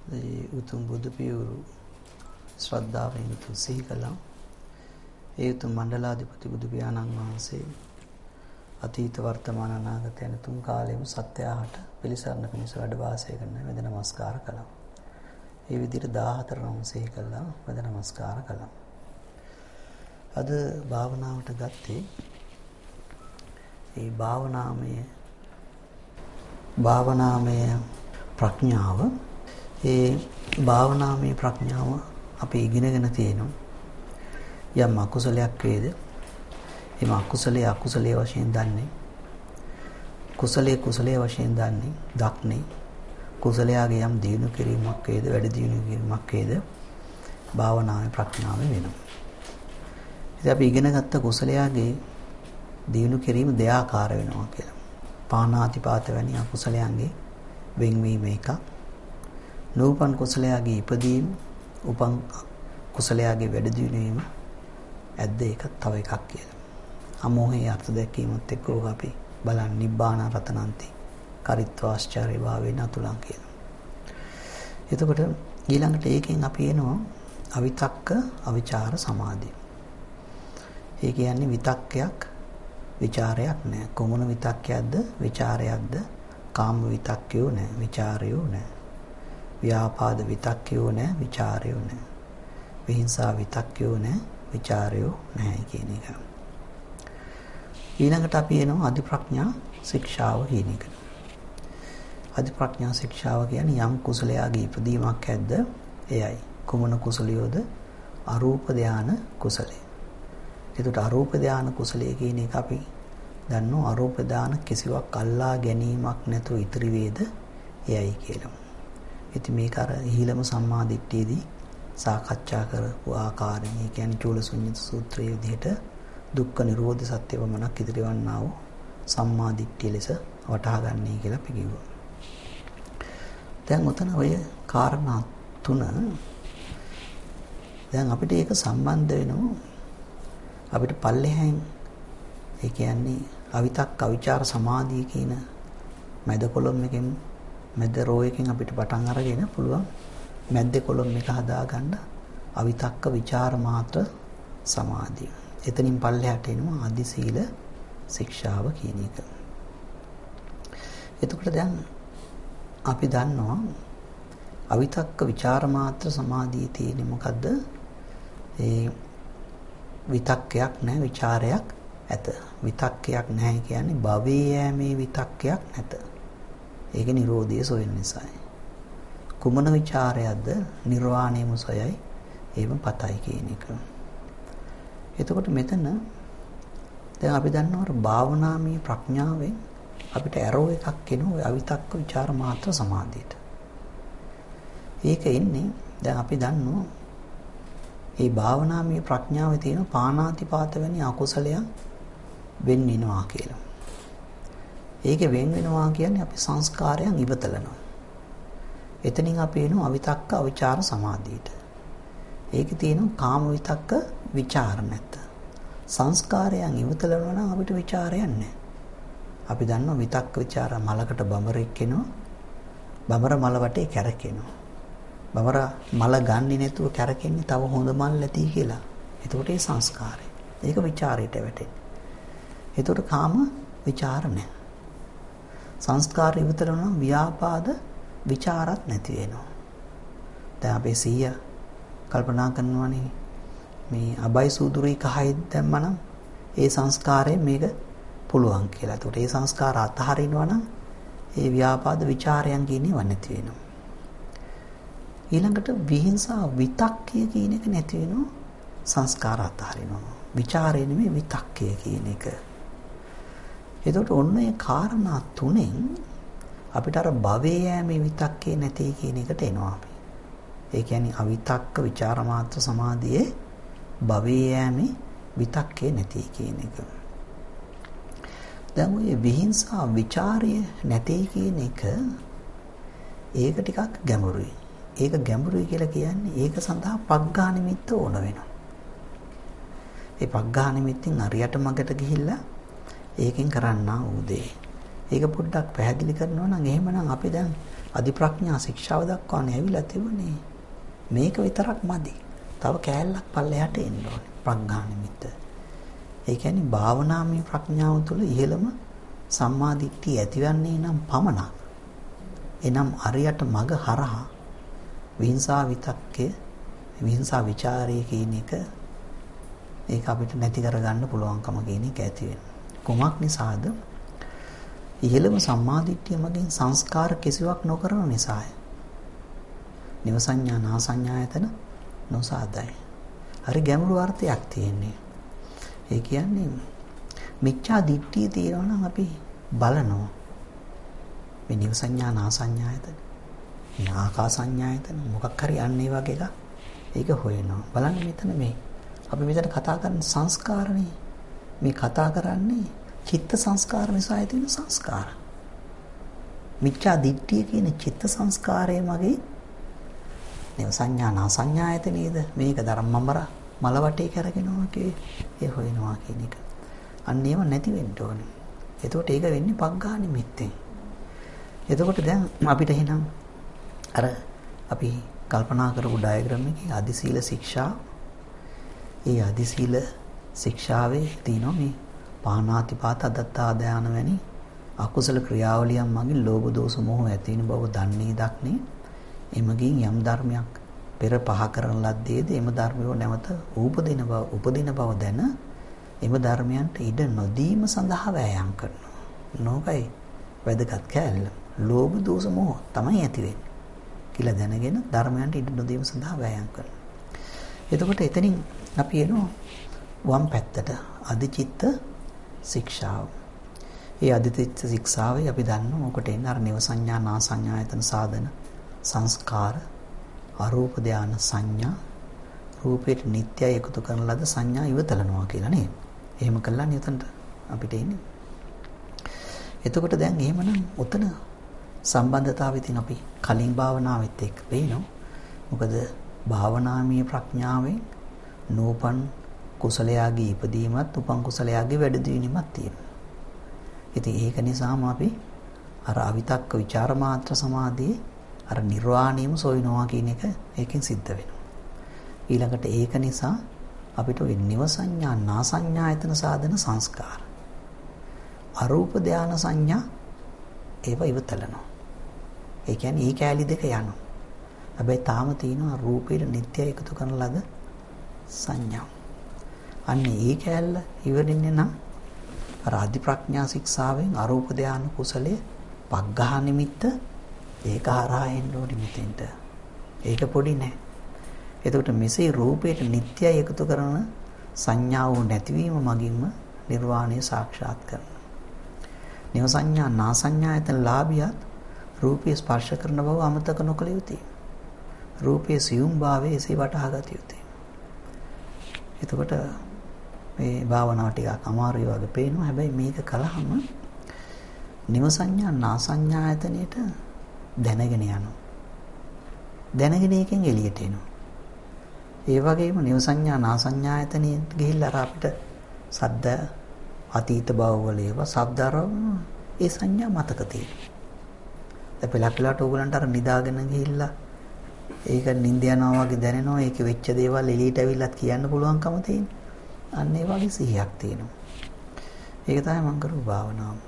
ඒ උතුම් බුදු පියවරු ශ්‍රද්ධාවෙන් යුතුව සිහි කළා. ඒ උතුම් මණ්ඩලාධිපති බුදු පියාණන් වහන්සේ අතීත වර්තමාන අනාගත යන තුන් කාලෙම සත්‍යයට පිළිසරණ පිණිස වැඩ වාසය කරන වෙද නමස්කාර කළා. ඒ විදිහට 14 නම් සිහි කළා වෙද නමස්කාර කළා. අද භාවනාවට ගත්තේ ඒ භාවනාමය ප්‍රඥාව. ඒ භාවනාමය ප්‍රඥාව අපි ඉගෙනගෙන තියෙනවා. යම් අකුසලයක් වේද එම අකුසලයේ වශයෙන් දන්නේ, කුසලයේ වශයෙන් දන්නේ, දක්නේ කුසලයාගේ යම් දියුණු කිරීමක් වේද වැඩි දියුණු කිරීමක් වේද භාවනාවේ ප්‍රඥාව වෙනවා. ඉතින් අපි ඉගෙන ගත්ත කුසලයාගේ දියුණු කිරීම දෙආකාර වෙනවා කියලා. පාණාතිපාත වැනි අකුසලයන්ගේ වෙන්වීම එකක්. නූපන් කුසලයාගේ ඉපදීම, උපන් කුසලයාගේ වැඩි දියුණු වීම ඇද්ද ඒක තව එකක් කියලා. අමෝහයේ අර්ථ දැක්වීමත් එක්ක අපි බලන්න නිබ්බාන රතනන්ති කරිත්වාශ්චර්ය භාවේන අතුලං කියලා. එතකොට ඊළඟට ඒකෙන් අපි එනවා අවිතක්ක අවිචාර සමාධිය. ඒ කියන්නේ විතක්කයක් විචාරයක් නැහැ. කොමුණ විතක්කයක්ද විචාරයක්ද? කාම විතක්කයෝ නැහැ, විචාරයෝ නැහැ. ව්‍යාපාද විතක්කයෝ නැහැ, විචාරයෝ නැහැ. විහිංසා විතක්කයෝ නැහැ, විචාරයෝ නැහැ කියන එක. ඊළඟට අපි එනවා අධි ප්‍රඥා ශික්ෂාව කියන එක. අධි ප්‍රඥා ශික්ෂාව කියන්නේ යම් කුසලයාගේ ඉපදීමක් ඇද්ද එයයි. කුමන කුසලියෝද? අරූප ධාන කුසලයේ. ඒකට අරූප ධාන කුසලයේ කියන එක අපි දන්නවා. අරූප ධාන කිසිවක් අල්ලා ගැනීමක් නැතුව ඉතිරි වේද එයයි කියලා. ඉතින් මේක අර ඊළම සම්මාදිට්ඨියේදී සාකච්ඡා කරපු ආකාරයෙන්, ඒ කියන්නේ චූලසුඤ්ඤත සූත්‍රයේ විදිහට දුක්ඛ නිරෝධ සත්‍ය වමනක් ඉදිරිවන්නා වූ සම්මාදිට්ඨිය ලෙස වටහා ගන්නයි කියලා අපි කිව්වා. දැන් උතන ඔය කාරණා තුන දැන් අපිට ඒක සම්බන්ධ වෙනවා අපිට පල්ලෙහෙන්, ඒ කියන්නේ අවිතක් අවිචාර සමාධිය කියන මැද කොලම් එකෙන්, මැද රෝ එකෙන් අපිට පටන් අරගෙන පුළුවන් මැද්දේ කොලම් එක හදාගන්න අවිතක්ක විචාර මාත්‍ර සමාධිය. එතනින් පල්ලෙහාට එනවා අදි සීල ශික්ෂාව කියන එක. එතකොට දැන් අපි දන්නවා අවිතක්ක විචාර මාත්‍ර සමාධියේ තියෙන්නේ මොකද්ද? ඒ විතක්කයක් නැහැ, විචාරයක් ඇත. විතක්කයක් නැහැ කියන්නේ භවයේ යෑමේ විතක්කයක් නැත. ඒක නිරෝධය සොයන නිසායි. කුමන විචාරයක්ද? නිර්වාණයම සොයයි, එහෙම පතයි කියන එක. එතකොට මෙතන දැන් අපි දන්නවා භාවනාමය ප්‍රඥාවෙන් අපිට ඇරෝ එකක් එනවා අවිතක්ක විචාර මාත්‍ර සමාධියට. ඒක එන්නේ දැන් අපි දන්නවා මේ භාවනාමය ප්‍රඥාවේ තියෙන පාණාතිපාත වැනි අකුසලයන් වෙන් වෙනවා කියලා. ඒකේ වෙන් වෙනවා කියන්නේ අපි සංස්කාරයන් ඉවතලනවා. එතනින් අපි එනවා අවිතක්ක අවිචාර සමාධියට. ඒකේ තියෙන කාම විතක්ක විචාර නැත. සංස්කාරයන් ඉවතලනවා නම් අපිට විචාරයක් නැහැ. අපි දන්නවා විතක්ක විචාර මලකට බඹරෙක් එනවා. බඹර මල වටේ කැරකෙනවා. බඹර මල ගන්නේ නැතුව කැරකෙන්නේ තව හොඳ මල් ඇති කියලා. එතකොට ඒ සංස්කාරය. ඒක විචාරයට වැටෙන්නේ. එතකොට කාම විචාර නැහැ. සංස්කාර ඉවතලනවා නම් ව්‍යාපාද විචාරත් නැති වෙනවා. දැන් අපේ සීය කල්පනා කරනවානේ මේ අබයි සූදුරේ කහයි දැම්මනම් ඒ සංස්කාරයෙන් මේක පුළුවන් කියලා. ඒකට ඒ සංස්කාර අතහරිනවා නම් ඒ ව්‍යාපාද ਵਿਚාරයන් කියන්නේ නැති වෙනවා. ඊළඟට විහිංසා විතක්කය කියන එක නැති වෙනවා. සංස්කාර අතහරිනවා. ਵਿਚාරය නෙමෙයි විතක්කය කියන එක. ඒකට ඔන්න ඒ කාරණා තුනෙන් අපිට අර භවයේ යෑමේ විතක්කේ නැති කියන එකට එනවා අපි. ඒ කියන්නේ අවිතක්ක විචාර මාත්‍ර සමාධියේ භවයේ යෑමේ විතක්කේ නැති කියන එක. දැන් ඔය විහිංසා ਵਿਚාරය නැති කියන එක ඒක ටිකක් ගැඹුරුයි. ඒක ගැඹුරුයි කියලා කියන්නේ ඒක සඳහා පග්ඝා නිමිත්ත ඕන වෙනවා. ඒ පග්ඝා නිමිත්තෙන් අරියට මගට ගිහිල්ලා ඒකෙන් කරන්නා වූ දේ. ඒක පොඩ්ඩක් පැහැදිලි කරනවා නම් එහෙමනම් අපි දැන් අධි ප්‍රඥා ශික්ෂාව දක්වානේ ඇවිල්ලා තිබුණේ. මේක විතරක් මදි. තව කෑල්ලක් පල්ලෙහාට එන්න ඕනේ. ප්‍රඥා නිමිත්ත. ඒ කියන්නේ භාවනාමය ප්‍රඥාව තුළ ඉහළම සම්මා දිට්ඨිය ඇතිවන්නේ නම් පමණක්. එනම් අරියට මග හරහා විහිංසා විතක්කේ විහිංසා ਵਿਚාරයේ කියන එක ඒක අපිට නැති කරගන්න පුළුවන්කම කියන එක ඇති වෙනවා. කොමක් නිසාද? ඉහළම සම්මා දිට්ඨිය මගින් සංස්කාර කිසිවක් නොකරන නිසාය. නිවසඤ්ඤා නාසඤ්ඤායතන නොසාදයි. හරි ගැඹුරු අර්ථයක් තියෙන්නේ. ඒ කියන්නේ මිච්ඡා දිට්ඨිය තියෙනවා නම් අපි බලනවා. මේ නිවසඤ්ඤා නාසඤ්ඤායතන, ආකාසඤ්ඤායතන මොකක් හරි අන්නේ වගේ එකක්. ඒක හොයනවා. බලන්න මෙතන මේ අපි මෙතන කතා කරන සංස්කාරනේ. මේ කතා කරන්නේ චිත්ත සංස්කාර නිසා ඇති වෙන සංස්කාර. මිච්ඡා දිට්ඨිය කියන චිත්ත සංස්කාරයේ මගේ නිවසඤ්ඤා නාසඤ්ඤායතනේද මේක ධර්මමර මල වටේ කරගෙනවා ඒ හොයනවා කියන එක. අන්න ඒව නැති වෙන්න ඕනේ. එතකොට ඒක වෙන්නේ පග්ඝා නිමිත්තෙන්. එතකොට දැන් අපිට එහෙනම් අර අපි කල්පනා කරපු ඩයග්‍රෑම් එකේ අදි සීල ශික්ෂා ඒ අදි සීල ශික්ෂාවේ තියෙනවා මේ පාණාතිපාත අදත්තා දාන වැනි අකුසල ක්‍රියාවලියන් මගින් ලෝභ දෝෂ මොහ ඇති වෙන බව දන්නේ දක්නේ එමගින් යම් ධර්මයක් පෙර පහ කරන ලද්දේද එම ධර්මියෝ නැවත උපදින බව දැන එම ධර්මයන්ට ඉඩ නොදීම සඳහා වෑයම් කරනවා. නෝකයි වැදගත් කැලල. ලෝභ දෝෂ මොහ තමයි ඇති වෙන්නේ කියලා දැනගෙන ධර්මයන්ට ඉඩ නොදීම සඳහා වෑයම් කරනවා. එතකොට එතනින් අපි එනවා වම් පැත්තට අධිචිත්ත ශික්ෂාව. ඒ අධිචිත්ත ශික්ෂාවේ අපි දන්නවා මොකට එන්න අර නිවසඤ්ඤා නාසඤ්ඤායතන සාධන සංස්කාර අරූප ධාන සංඥා රූපේට නිට්ටයයි එකතු කරන ලද සංඥා ඉවතලනවා කියලා නේද? එහෙම කළා නියතන්ට අපිට ඉන්නේ. එතකොට දැන් එහෙමනම් උතන සම්බන්ධතාවය තියෙන අපි කලින් භාවනාවෙත් එක්ක වෙනවා. මොකද භාවනාමය ප්‍රඥාවෙන් නෝපන් කුසලයාගේ ඉපදීමත් උපන් කුසලයාගේ වැඩි දියුණුවක්ත් තියෙනවා. ඉතින් ඒක නිසාම අපි අර අවිතක්ක ਵਿਚාර මාත්‍ර සමාධියේ අර නිර්වාණයම සොයනවා කියන එක ඒකෙන් සිද්ධ වෙනවා. ඊළඟට ඒක නිසා අපිට ඔය නිවසඤ්ඤා නාසඤ්ඤායතන සාධන සංස්කාර අරූප ධාන සංඥා ඒව ඉවතලනවා. ඒ කියන්නේ මේ කැලි දෙක යනවා. හැබැයි තාම තියෙනවා රූපේට නිට්ටය එකතු කරන ලද සංඥා. අන්න ඒ කැලල ඉවරින්නේ නම් අර අධි ප්‍රඥා ශික්ෂාවෙන් අරූප ධාන කුසලයේ පග්ඝා නිමිත්ත ඒක හරහා එන්න ඕනේ මෙතෙන්ට. ඒක පොඩි නෑ. එතකොට මෙසේ රූපයට නිට්ටයයි එකතු කරන සංඥාව නැතිවීම මගින්ම නිර්වාණය සාක්ෂාත් කරනවා. නිවසඤ්ඤා නාසඤ්ඤායතන ලාභියත් රූපය ස්පර්ශ කරන බව අමතක නොකළ යුතුයි. රූපයේ සියුම් භාවයේ එසේ වටහා ගත යුතුයි. එතකොට මේ භාවනාව ටිකක් අමාරුයි වගේ පේනවා. හැබැයි මේක කළාම නිවසඤ්ඤා නාසඤ්ඤායතනෙට දැනගෙන යනවා. දැනගෙන එකෙන් එළියට එනවා. ඒ වගේම නිවසඤ්ඤා නාසඤ්ඤායතනෙ ගිහිල්ලා අපිට සද්ද අතීත භවවල ඒවා ශබ්දාරව ඒ සංඥා මතක තියෙනවා. දැන් පළක්ලට ඕගලන්ට අර නිදාගෙන ගිහිල්ලා ඒක නිින්ද යනවා වගේ දැනෙනවා. ඒක වෙච්ච දේවල් එළියට ඇවිල්ලත් කියන්න පුළුවන්කම තියෙනවා. අන්න ඒ වගේ සිහියක් තියෙනවා. ඒක තමයි මම කරපු භාවනාව.